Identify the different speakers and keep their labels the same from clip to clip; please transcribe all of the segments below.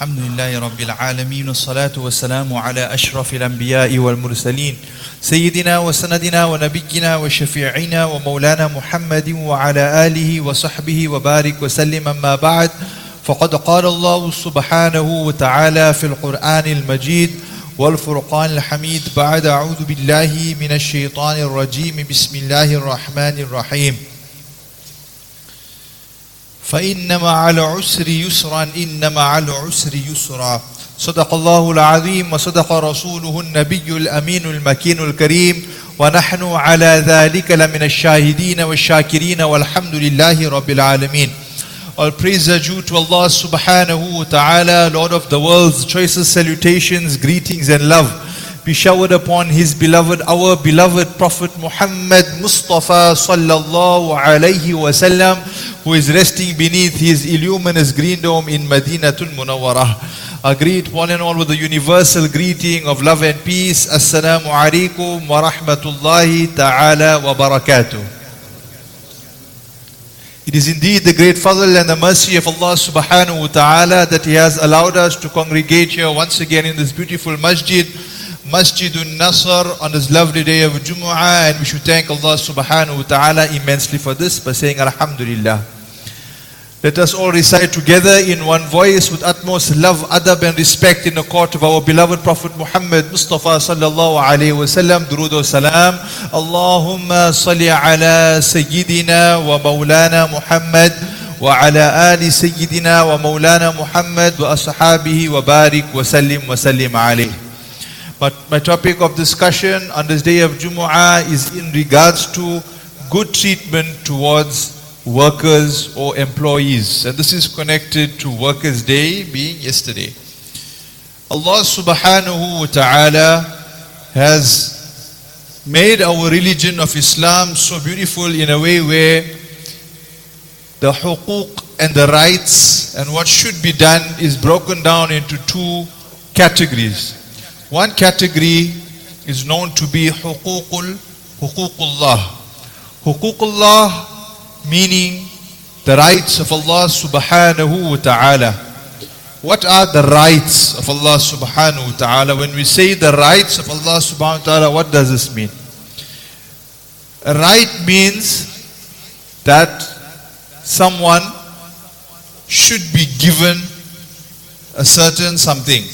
Speaker 1: الحمد لله رب العالمين والصلاة والسلام على أشرف الأنبياء والمرسلين سيدنا وسندنا ونبينا وشفيعنا ومولانا محمد وعلى آله وصحبه وبارك وسلم. أما بعد، فقد قال الله سبحانه وتعالى في القرآن المجيد والفرقان الحميد بعد أعوذ بالله من الشيطان الرجيم بسم الله الرحمن الرحيم. فإن مع العسر يسرا إن مع العسر يسرا. صدق الله العظيم وصدق رسوله النبي الأمين المكين الكريم، ونحن على ذلك لمن الشاهدين والشاكرين والحمد لله رب العالمين. All praise are due to Allah subhanahu wa ta'ala, Lord of the worlds. Choicest salutations, greetings and love be showered upon His beloved, our beloved Prophet Muhammad Mustafa sallallahu alayhi wasallam, who is resting beneath His illuminous green dome in Madinatul Munawwarah. I greet one and all with the universal greeting of love and peace. Assalamu alaikum wa rahmatullahi ta'ala wa barakatuh. It is indeed the great fadl and the mercy of Allah subhanahu wa ta'ala that He has allowed us to congregate here once again in this beautiful masjid, Masjidun Nasr, on this lovely day of Jumu'ah, and we should thank Allah subhanahu wa ta'ala immensely for this by saying Alhamdulillah. Let us all recite together in one voice with utmost love, adab and respect in the court of our beloved Prophet Muhammad Mustafa sallallahu alayhi wa sallam. Durood wa salam. Allahumma salli ala Sayyidina wa Maulana Muhammad wa ala ali Sayyidina wa Maulana Muhammad wa ashabihi wa barik wa sallim alayhi. But my topic of discussion on this day of Jumu'ah is in regards to good treatment towards workers or employees. And this is connected to Workers' Day being yesterday. Allah subhanahu wa ta'ala has made our religion of Islam so beautiful in a way where the huquq and the rights and what should be done is broken down into two categories. One category is known to be huququllah. Huququllah meaning the rights of Allah subhanahu wa ta'ala. What are the rights of Allah subhanahu wa ta'ala? When we say the rights of Allah subhanahu wa ta'ala, what does this mean? A right means that someone should be given a certain something.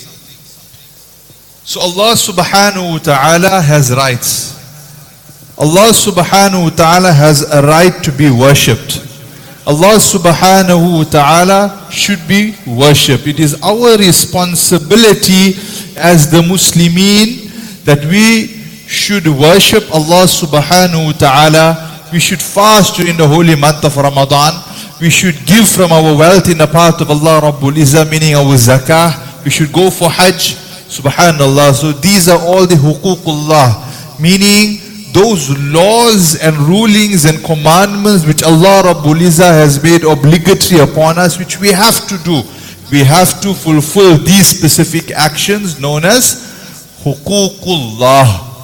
Speaker 1: So Allah subhanahu wa ta'ala has rights. Allah subhanahu wa ta'ala has a right to be worshipped. Allah subhanahu wa ta'ala should be worshipped. It is our responsibility as the Muslimin that we should worship Allah subhanahu wa ta'ala. We should fast during the holy month of Ramadan. We should give from our wealth in the path of Allah Rabbul Izzah, meaning our zakah. We should go for Hajj. Subhanallah. So these are all the huququllah, meaning those laws and rulings and commandments which Allah Rabbul Izzah has made obligatory upon us, which we have to do. We have to fulfill these specific actions known as huququllah.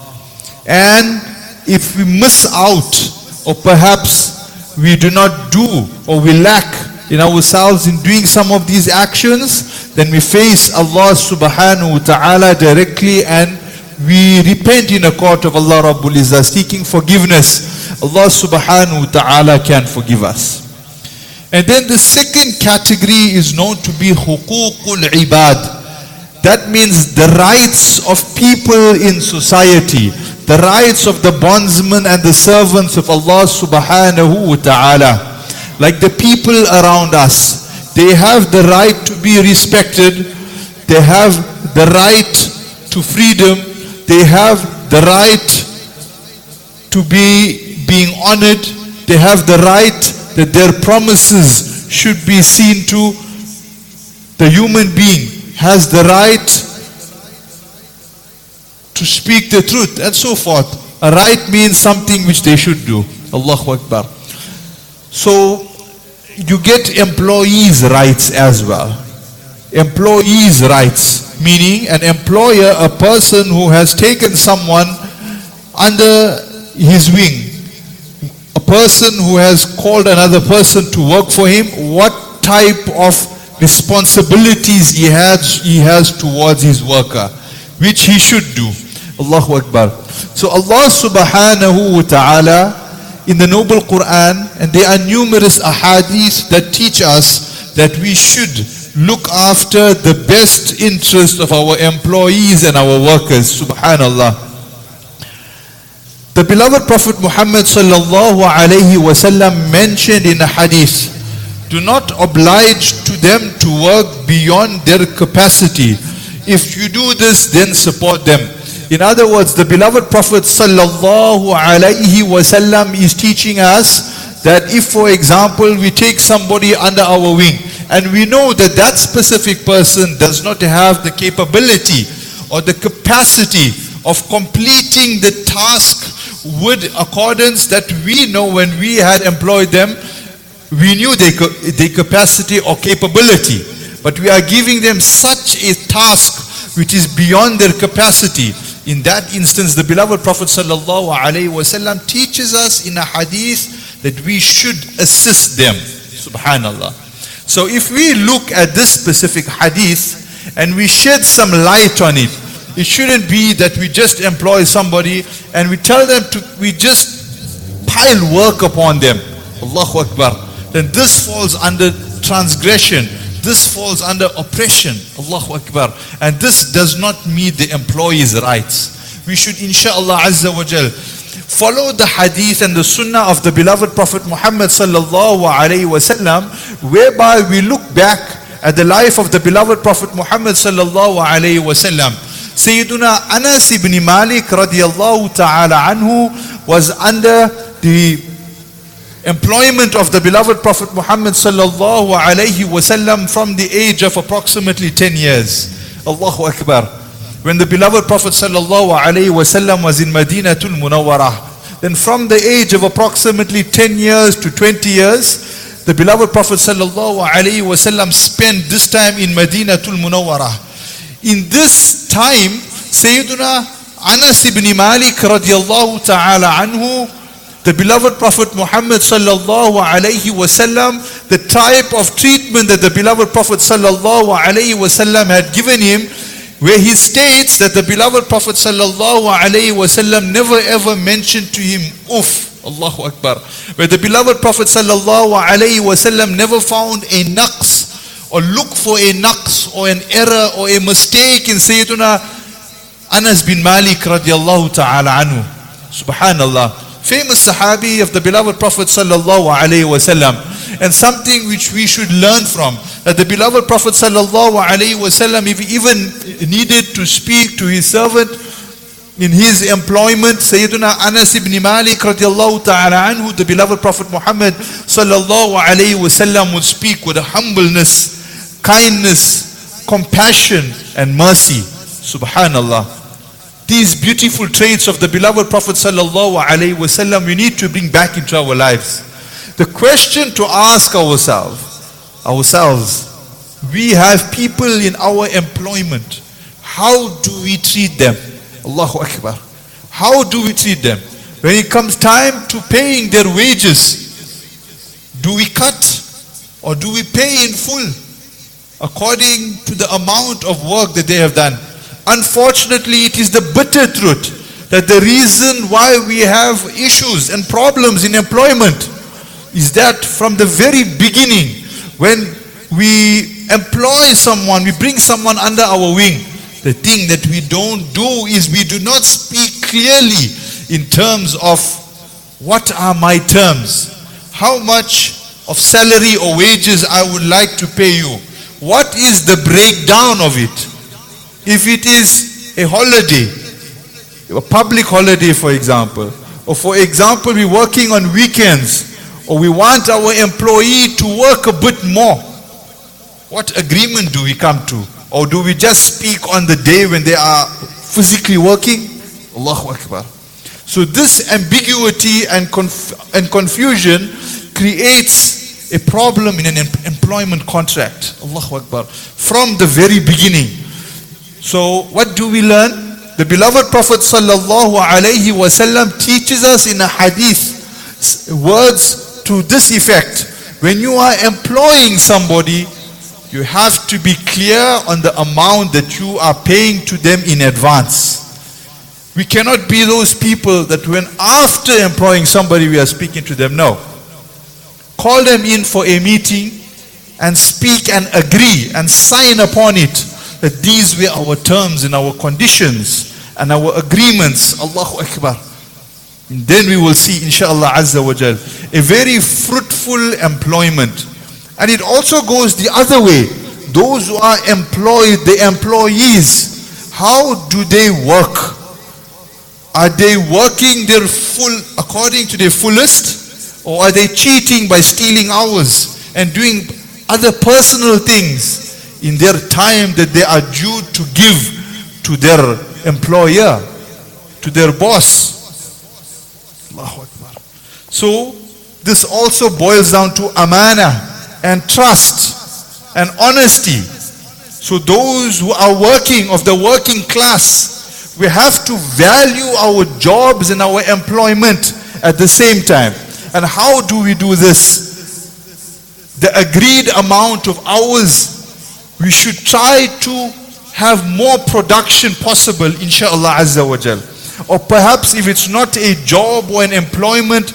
Speaker 1: And if we miss out, or perhaps we do not do, or we lack in ourselves in doing some of these actions, then we face Allah subhanahu wa ta'ala directly and we repent in the court of Allah Rabbul Izzah, seeking forgiveness. Allah subhanahu wa ta'ala can forgive us. And then the second category is known to be huququl ibad. That means the rights of people in society, the rights of the bondsmen and the servants of Allah subhanahu wa ta'ala. Like the people around us, they have the right to be respected, they have the right to freedom, they have the right to be being honored, they have the right that their promises should be seen to. The human being has the right to speak the truth and so forth. A right means something which they should do. Allahu Akbar. So you get employees' rights as well. Employees' rights, meaning an employer, a person who has taken someone under his wing, a person who has called another person to work for him. What type of responsibilities he has towards his worker, which he should do. Allahu Akbar. So Allah subhanahu wa ta'ala in the noble Quran, and there are numerous ahadith that teach us that we should look after the best interest of our employees and our workers. Subhanallah. The beloved Prophet Muhammad sallallahu alayhi wasallam mentioned in a hadith, do not oblige to them to work beyond their capacity. If you do this, then support them. In other words, the beloved Prophet sallallahu alayhi wasallam is teaching us that if, for example, we take somebody under our wing and we know that that specific person does not have the capability or the capacity of completing the task with accordance that we know when we had employed them, we knew their capacity or capability, but we are giving them such a task which is beyond their capacity. In that instance, the beloved Prophet sallallahu alaihi wasallam teaches us in a hadith that we should assist them. Subhanallah. So if we look at this specific hadith and we shed some light on it, it shouldn't be that we just employ somebody and we tell them we just pile work upon them. Allahu Akbar. Then this falls under transgression. This falls under oppression. Allahu Akbar. And this does not meet the employee's rights. We should, inshaAllah Azza wa Jal, follow the hadith and the sunnah of the beloved Prophet Muhammad sallallahu alayhi wasallam, whereby we look back at the life of the beloved Prophet Muhammad sallallahu alayhi wasallam. Sayyiduna Anas ibn Malik radiyallahu ta'ala anhu was under the employment of the beloved Prophet Muhammad sallallahu alayhi wasallam from the age of approximately 10 years. Allahu Akbar. When the beloved Prophet sallallahu alayhi wasallam was in Madinatul Munawwarah, then from the age of approximately 10 years to 20 years, the beloved Prophet sallallahu alayhi wasallam spent this time in Madinatul Munawwarah. In this time, Sayyiduna Anas ibn Malik radiyallahu ta'ala anhu, the beloved Prophet Muhammad sallallahu alayhi wasallam, the type of treatment that the beloved Prophet sallallahu alayhi wasallam had given him, where he states that the beloved Prophet sallallahu alayhi wasallam never ever mentioned to him Allahu Akbar. Where the beloved Prophet sallallahu alayhi wasallam never found a naqs or look for a naqs or an error or a mistake in Sayyiduna Anas bin Malik radiallahu ta'ala anhu. Subhanallah. Famous sahabi of the beloved Prophet sallallahu alayhi wasallam, and something which we should learn from, that the beloved Prophet sallallahu alayhi wasallam, if he even needed to speak to his servant in his employment, Sayyiduna Anas ibn Malik radiallahu ta'ala anhu, the beloved Prophet Muhammad sallallahu alayhi wasallam would speak with a humbleness, kindness, compassion and mercy. Subhanallah. These beautiful traits of the beloved Prophet sallallahu alaihi wasallam we need to bring back into our lives. The question to ask ourselves, we have people in our employment. How do we treat them? Allahu Akbar. How do we treat them? When it comes time to paying their wages, do we cut or do we pay in full according to the amount of work that they have done? Unfortunately, it is the bitter truth that the reason why we have issues and problems in employment is that from the very beginning, when we employ someone, we bring someone under our wing, the thing that we don't do is we do not speak clearly in terms of what are my terms, how much of salary or wages I would like to pay you, what is the breakdown of it. If it is a holiday, a public holiday for example, or for example we're working on weekends, or we want our employee to work a bit more, what agreement do we come to? Or do we just speak on the day when they are physically working? Allahu Akbar. So this ambiguity and confusion creates a problem in an employment contract. Allahu Akbar. From the very beginning. So what do we learn? The beloved Prophet sallallahu alaihi wasallam teaches us in a hadith words to this effect. When you are employing somebody, You have to be clear on the amount that you are paying to them in advance. We cannot be those people that when after employing somebody we are speaking to them. No. Call them in for a meeting and speak and agree and sign upon it that these were our terms and our conditions and our agreements. Allahu Akbar. And then we will see, inshallah Azza wa Jal, a very fruitful employment. And it also goes the other way. Those who are employed, the employees, how do they work? Are they working their full, according to their fullest? Or are they cheating by stealing hours and doing other personal things in their time that they are due to give to their employer, to their boss? Allahu Akbar. So, this also boils down to amana and trust and honesty. So those who are working, of the working class, we have to value our jobs and our employment at the same time. And how do we do this? The agreed amount of hours, we should try to have more production possible, inshallah Azza wa Jal. Or perhaps if it's not a job or an employment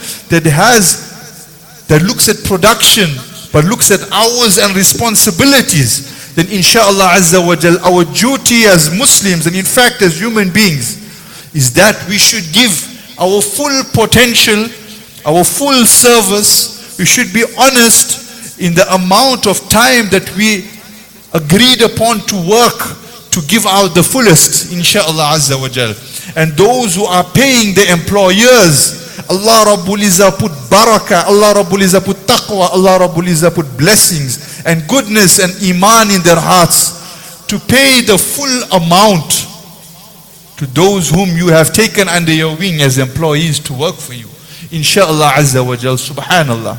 Speaker 1: that looks at production, but looks at hours and responsibilities, then inshallah Azza wa Jal, our duty as Muslims and in fact as human beings is that we should give our full potential, our full service. We should be honest in the amount of time that we agreed upon to work to give out the fullest, inshallah Azza wa Jal. And those who are paying the employers, Allah Rabbul Izzah put barakah, Allah Rabbul Izzah put taqwa, Allah Rabbul Izzah put blessings and goodness and iman in their hearts to pay the full amount to those whom you have taken under your wing as employees to work for you. Inshallah Azza wa Jal, subhanallah.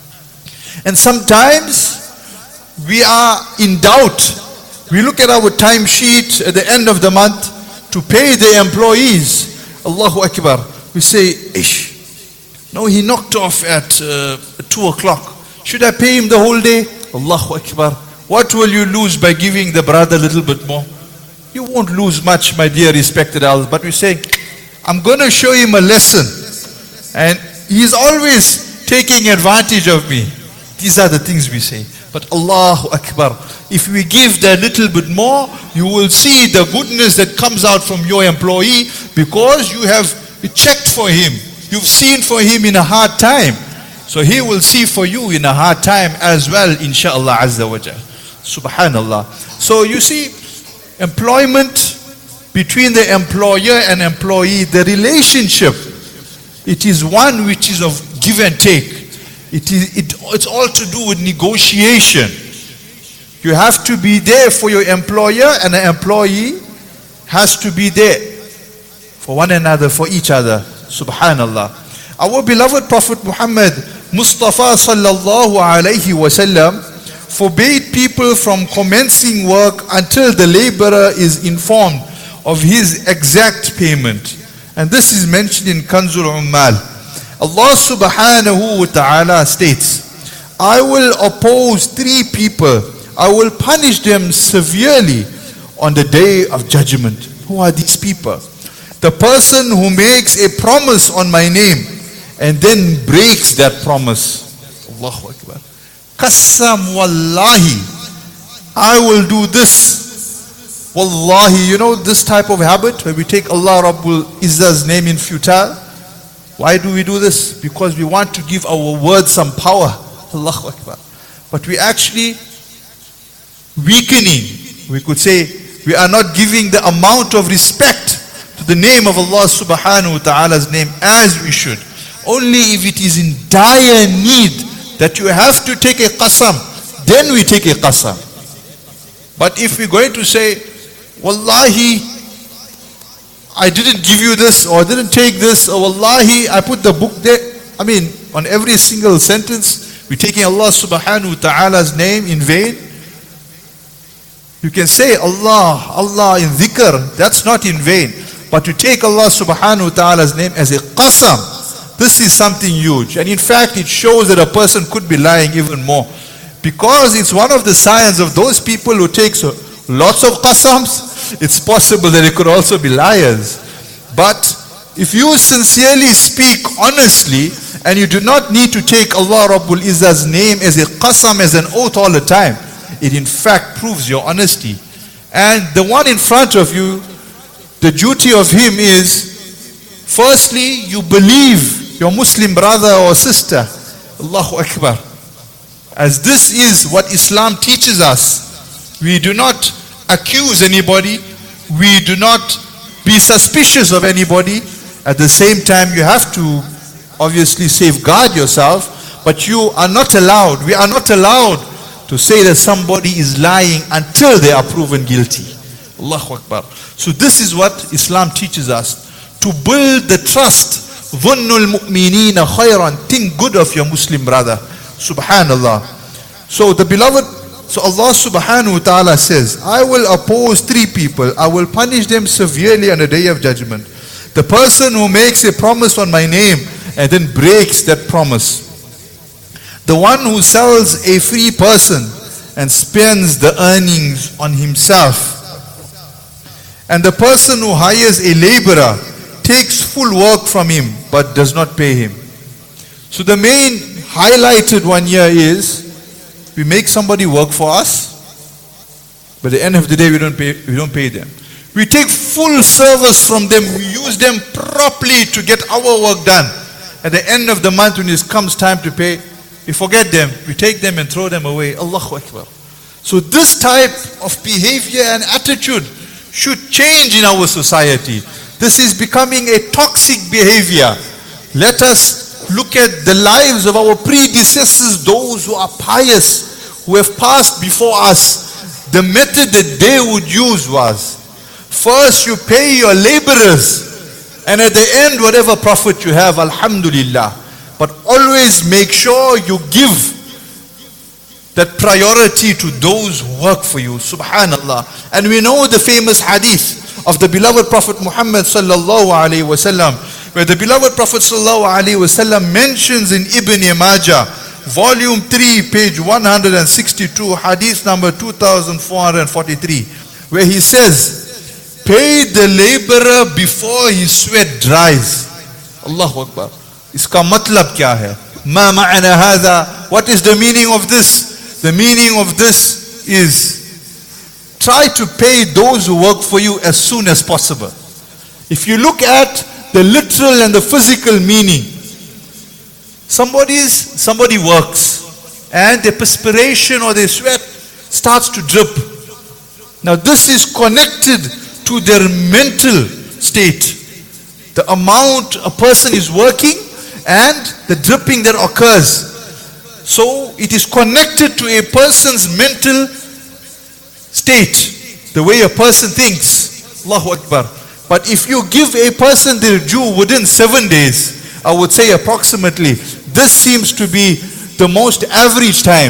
Speaker 1: And sometimes we are in doubt. We look at our timesheet at the end of the month to pay the employees. Allahu Akbar. We say, ish. No, he knocked off at 2 o'clock. Should I pay him the whole day? Allahu Akbar. What will you lose by giving the brother a little bit more? You won't lose much, my dear respected elders. But we say, I'm going to show him a lesson. And he's always taking advantage of me. These are the things we say. But Allahu Akbar, if we give that little bit more, you will see the goodness that comes out from your employee because you have checked for him. You've seen for him in a hard time. So he will see for you in a hard time as well, inshallah Azza wa Jal. Subhanallah. So you see, employment between the employer and employee, the relationship, it is one which is of give and take. It's all to do with negotiation. You have to be there for your employer, and the employee has to be there for one another, for each other. Subhanallah. Our beloved Prophet Muhammad Mustafa sallallahu alayhi wasallam forbade people from commencing work until the laborer is informed of his exact payment. And this is mentioned in Kanzul Ummal. Allah subhanahu wa ta'ala states, I will oppose 3 people. I will punish them severely on the day of judgment. Who are these people? The person who makes a promise on my name and then breaks that promise. Allahu Akbar. Qassam wallahi, I will do this. Wallahi, you know this type of habit where we take Allah Rabbul Izzah's name in futile. Why do we do this? Because we want to give our words some power. Allahu Akbar. But we actually weakening. We could say we are not giving the amount of respect to the name of Allah subhanahu wa ta'ala's name as we should. Only if it is in dire need that you have to take a qasam, then we take a qasam. But if we're going to say, wallahi, I didn't give you this, or I didn't take this, or wallahi, I put the book there. I mean, on every single sentence, we're taking Allah subhanahu wa ta'ala's name in vain. You can say Allah, Allah in dhikr, that's not in vain. But to take Allah subhanahu wa ta'ala's name as a qasam, this is something huge. And in fact, it shows that a person could be lying even more. Because it's one of the signs of those people who take lots of qasams, it's possible that it could also be liars. But if you sincerely speak honestly, and you do not need to take Allah Rabbul Izzah's name as a qasam, as an oath all the time, it in fact proves your honesty. And the one in front of you, the duty of him is, firstly, you believe your Muslim brother or sister. Allahu Akbar. As this is what Islam teaches us. We do not accuse anybody. We do not be suspicious of anybody. At the same time, you have to obviously safeguard yourself, but you are not allowed, we are not allowed to say that somebody is lying until they are proven guilty. Allahu Akbar. So this is what Islam teaches us. To build the trust. ظُنُّ الْمُؤْمِنِينَ خَيْرًا. Think good of your Muslim brother. Subhanallah. So Allah subhanahu wa ta'ala says, I will oppose three people. I will punish them severely on the day of judgment. The person who makes a promise on my name and then breaks that promise. The one who sells a free person and spends the earnings on himself. And the person who hires a laborer, takes full work from him but does not pay him. So the main highlighted one here is, we make somebody work for us, but at the end of the day we don't pay them. We take full service from them, we use them properly to get our work done. At the end of the month, when it comes time to pay, we forget them, we take them and throw them away. Allahu Akbar. So this type of behavior and attitude should change in our society. This is becoming a toxic behavior. Let us look at the lives of our predecessors, those who are pious, who have passed before us. The method that they would use was, first you pay your laborers, and at the end whatever profit you have, alhamdulillah. But always make sure you give that priority to those who work for you. Subhanallah. And we know the famous hadith of the beloved Prophet Muhammad sallallahu alaihi wasallam, where the beloved Prophet sallallahu alaihi wasallam mentions in Ibn Majah, volume 3, page 162, hadith number 2443, where he says, pay the laborer before his sweat dries. Allahu Akbar. Iska matlab kya hai? Ma ma'ana hadha? What is the meaning of this? The meaning of this is, try to pay those who work for you as soon as possible. If you look at the literal and the physical meaning, somebody works and their perspiration or their sweat starts to drip. Now this is connected to their mental state. The amount a person is working and the dripping that occurs. So it is connected to a person's mental state, the way a person thinks. Allahu Akbar. But if you give a person their due within 7 days, I would say approximately, this seems to be the most average time.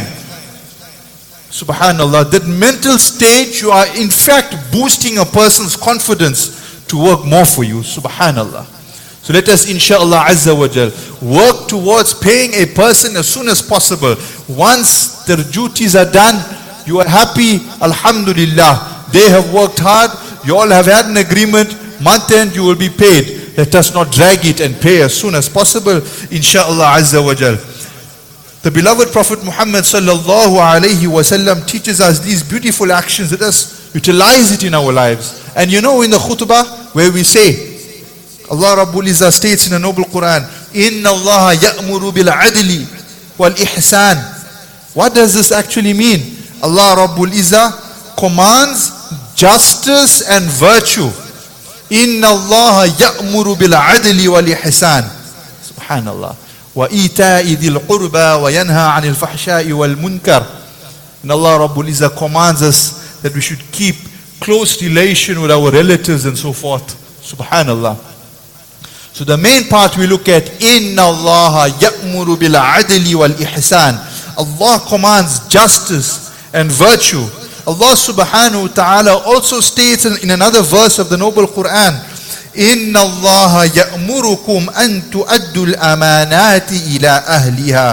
Speaker 1: Subhanallah, that mental state, you are in fact boosting a person's confidence to work more for you. Subhanallah. So let us, inshallah azza wa jal, work towards paying a person as soon as possible. Once their duties are done, you are happy, alhamdulillah. They have worked hard, you all have had an agreement, month end you will be paid. Let us not drag it and pay as soon as possible, inshallah azza wa jal. The beloved Prophet Muhammad sallallahu alayhi wasallam teaches us these beautiful actions. Let us utilize it in our lives. And you know, in the khutbah where we say, Allah Rabbul Izzah states in the noble Quran, Inna Allah ya'muru bil adli wal ihsan. What does this actually mean? Allah Rabbul Izzah commands justice and virtue. Inna Allah ya'muru bil adli wal ihsan. Subhanallah. Wa ita'i dhil qurba wa yanha 'anil fahsha'i wal munkar. And Allah Rabbul Izzah commands us that we should keep close relation with our relatives and so forth. Subhanallah. So the main part we look at, Inna Allah ya'muru bil adli wal ihsan. Allah commands justice and virtue. Allah subhanahu wa ta'ala also states in another verse of the noble Quran, Inna Allah ya'murukum an tu'addu al-amanati ila ahliha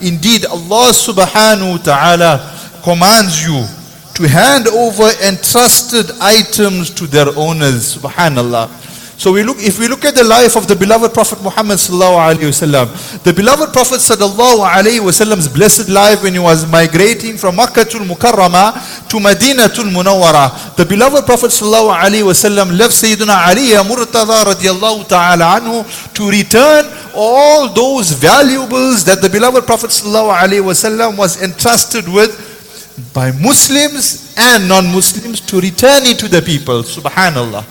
Speaker 1: Indeed, Allah subhanahu wa ta'ala commands you to hand over entrusted items to their owners. Subhanallah. So if we look at the life of the beloved Prophet Muhammad sallallahu alaihi wasallam, the beloved Prophet sallallahu alaihi wasallam's blessed life when he was migrating from Makkah to Mukarramah to Medina to Munawwara, the beloved Prophet sallallahu alaihi wasallam left Sayyidina Ali Murtada radiallahu ta'ala anhu to return all those valuables that the beloved Prophet sallallahu alaihi wasallam was entrusted with by Muslims and non-Muslims, to return it to the people. Subhanallah.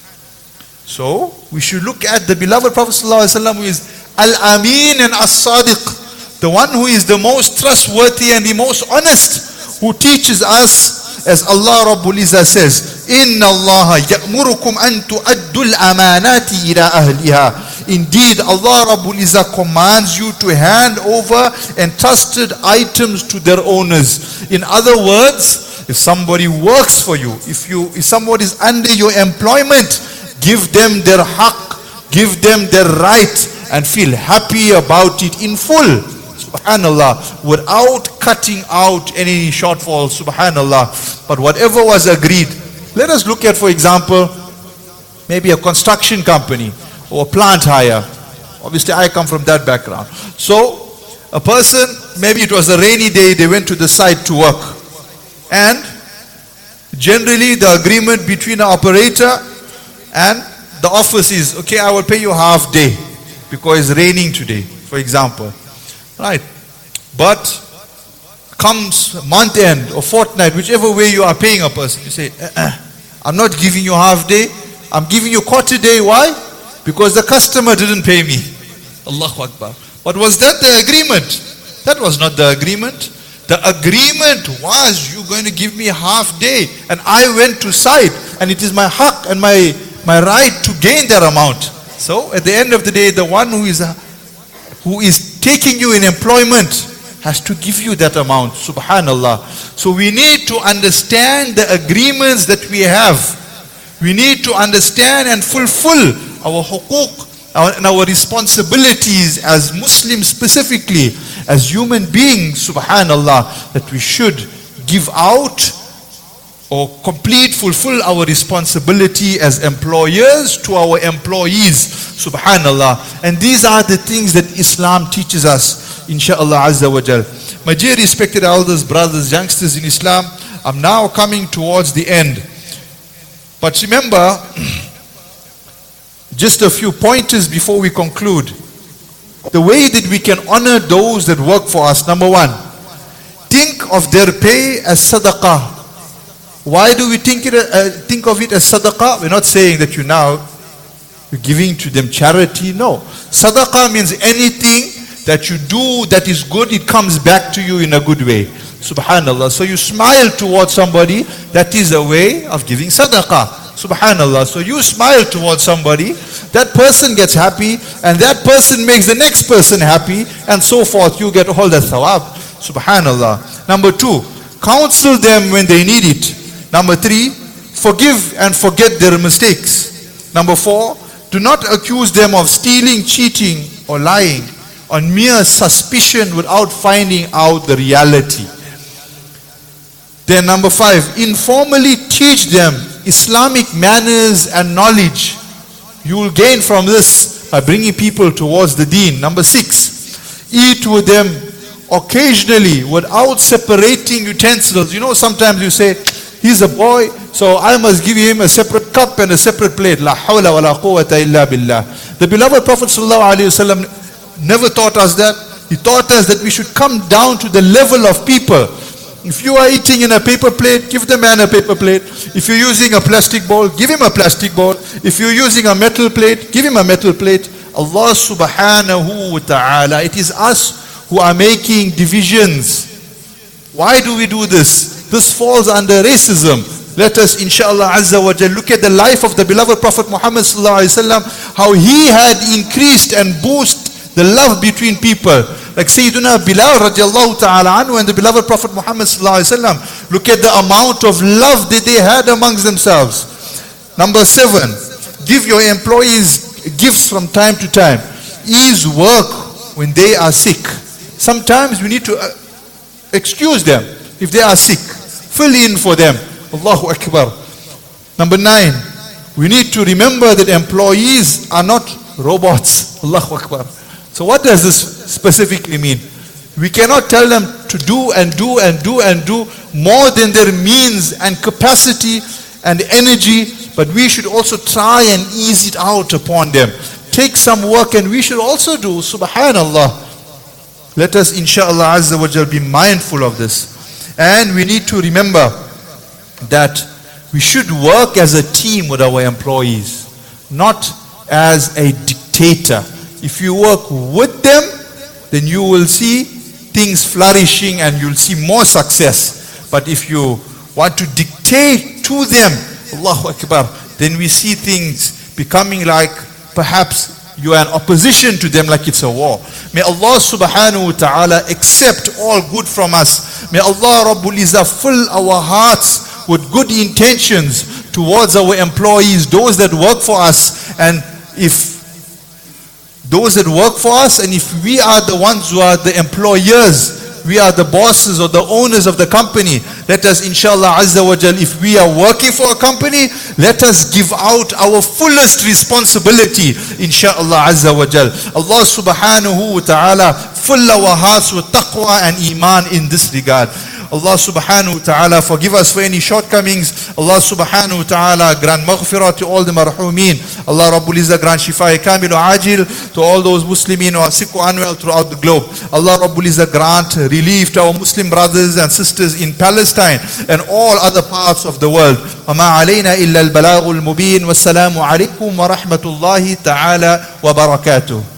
Speaker 1: So we should look at the beloved Prophet ﷺ, who is Al-Amin and As-Sadiq, the one who is the most trustworthy and the most honest, who teaches us, as Allah Rabbul Izzah says, Inna Allah ya'murukum an tu'addul amanati ila ahliha. Indeed, Allah Rabbul Izzah commands you to hand over entrusted items to their owners. In other words, if somebody works for you, if somebody is under your employment, give them their haqq, give them their right, and feel happy about it in full. Subhanallah. Without cutting out any shortfall. Subhanallah. But whatever was agreed. Let us look at, for example, maybe a construction company or plant hire. Obviously, I come from that background. So, a person, maybe it was a rainy day, they went to the site to work. And generally, the agreement between the operator and the office is, okay, I will pay you half day because it's raining today, for example. Right. But comes month end or fortnight, whichever way you are paying a person, you say, I'm not giving you half day, I'm giving you quarter day. Why? Because the customer didn't pay me. Allahu Akbar. But was that the agreement? That was not the agreement. The agreement was, you're going to give me half day, and I went to site, and it is my haqq and my right to gain that amount. So at the end of the day, the one who is taking you in employment has to give you that amount. Subhanallah. So we need to understand the agreements that we have. We need to understand and fulfill our huquq and our responsibilities as Muslims, specifically as human beings. Subhanallah, that we should give out or fulfill our responsibility as employers to our employees. Subhanallah. And these are the things that Islam teaches us, insha'Allah Azza wa Jal. My dear respected elders, brothers, youngsters in Islam, I'm now coming towards the end. But remember, just a few pointers before we conclude. The way that we can honor those that work for us. Number one, think of their pay as sadaqah. Why do we think of it as sadaqah? We're not saying that you're giving to them charity. No. Sadaqah means anything that you do that is good, it comes back to you in a good way. Subhanallah. So you smile towards somebody, that is a way of giving sadaqah. Subhanallah. So you smile towards somebody, that person gets happy, and that person makes the next person happy, and so forth. You get all the thawab. Subhanallah. Number two, counsel them when they need it. Number three, forgive and forget their mistakes. Number four, do not accuse them of stealing, cheating, or lying on mere suspicion without finding out the reality. Then number five, informally teach them Islamic manners and knowledge. You will gain from this by bringing people towards the deen. Number six, eat with them occasionally without separating utensils. You know, sometimes you say, he's a boy, so I must give him a separate cup and a separate plate. La hawla wa la quwwata illa billah. The beloved Prophet ﷺ never taught us that. He taught us that we should come down to the level of people. If you are eating in a paper plate, give the man a paper plate. If you're using a plastic bowl, give him a plastic bowl. If you're using a metal plate, give him a metal plate. Allah subhanahu wa ta'ala, it is us who are making divisions. Why do we do this? This falls under racism. Let us, inshallah azza wa jal, look at the life of the beloved Prophet Muhammad sallallahu alaihi wasallam, how he had increased and boosted the love between people. Like Sayyiduna Bilal radiallahu ta'ala anhu and the beloved Prophet Muhammad sallallahu alaihi wasallam. Look at the amount of love that they had amongst themselves. Number seven, give your employees gifts from time to time. Ease work when they are sick. Sometimes we need to excuse them if they are sick. Fill in for them. Allahu Akbar. Number 9, we need to remember that employees are not robots. Allahu Akbar. So what does this specifically mean? We cannot tell them to do and do and do and do more than their means and capacity and energy, but we should also try and ease it out upon them. Take some work and we should also do, subhanallah. Let us, inshallah azza wa jal, be mindful of this. And we need to remember that we should work as a team with our employees, not as a dictator. If you work with them, then you will see things flourishing and you'll see more success. But if you want to dictate to them, Allahu Akbar, then we see things becoming like perhaps you are in opposition to them, like it's a war. May Allah subhanahu wa ta'ala accept all good from us. May Allah Rabbul Izzah fill our hearts with good intentions towards our employees, those that work for us. And if those that work for us, and if we are the ones who are the employers, we are the bosses or the owners of the company, let us, inshallah azza wa jal, if we are working for a company, let us give out our fullest responsibility, inshallah azza wa jal. Allah subhanahu wa ta'ala fill our hearts with taqwa and iman in this regard. Allah subhanahu wa ta'ala forgive us for any shortcomings. Allah subhanahu wa ta'ala grant maghfirah to all the marhumeen. Allah Rabbul Izzah grant shifa kamil wa ajil to all those Muslimin who are sick or unwell throughout the globe. Allah Rabbul Izzah grant relief to our Muslim brothers and sisters in Palestine and all other parts of the world. وَمَا عَلَيْنَا إِلَّا الْبَلَاغُ الْمُبِينُ وَالسَّلَامُ عَلَيْكُمْ وَرَحْمَةُ اللَّهِ تَعَالَى وَبَرَكَاتُهُ.